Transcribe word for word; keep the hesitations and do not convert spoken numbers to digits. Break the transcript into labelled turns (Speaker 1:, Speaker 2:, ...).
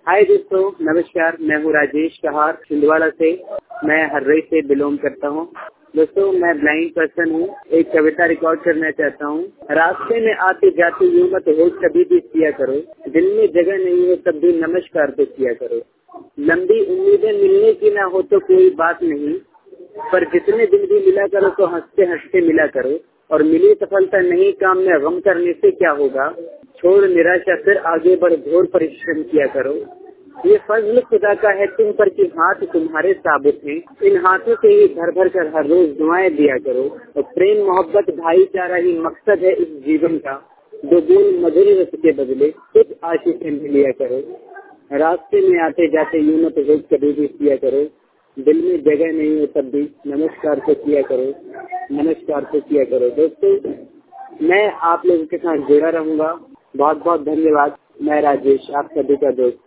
Speaker 1: हाय दोस्तों, नमस्कार। मैं हूँ राजेश कहार छिंदवाड़ा से। मैं हर्रई से बिलोंग करता हूँ। दोस्तों, मैं ब्लाइंड पर्सन हूँ। एक कविता रिकॉर्ड करना चाहता हूँ। रास्ते में आते जाते यूं मत हो कभी भी किया करो, दिल में जगह नहीं हो तब भी नमस्कार तो किया करो। लंबी उम्मीदें मिलने की ना हो तो कोई बात नहीं, पर जितने दिन भी मिला करो तो हंसते हंसते मिला करो। और मिली सफलता नहीं काम में गम करने से क्या होगा, छोड़ निराशा फिर आगे बढ़ घोर परिश्रम किया करो। ये फजल खुदा का है तुम पर कि हाथ तुम्हारे साबित हैं, इन हाथों से ही भर भर कर हर रोज दुआएं दिया करो। और प्रेम मोहब्बत भाईचारा ही मकसद है इस जीवन का, दो बूंद मधुर रस के बदले कुछ आशीषें लिया करो। रास्ते में आते जाते यूं मत हो कभी भी किया करो, दिल में जगह नहीं हो तब भी नमस्कार तो किया करो, नमस्कार तो किया करो। दोस्तों, मैं आप लोगों के साथ जुड़ा रहूंगा। बहुत बहुत धन्यवाद। मैं राजेश, आप सभी का दोस्त।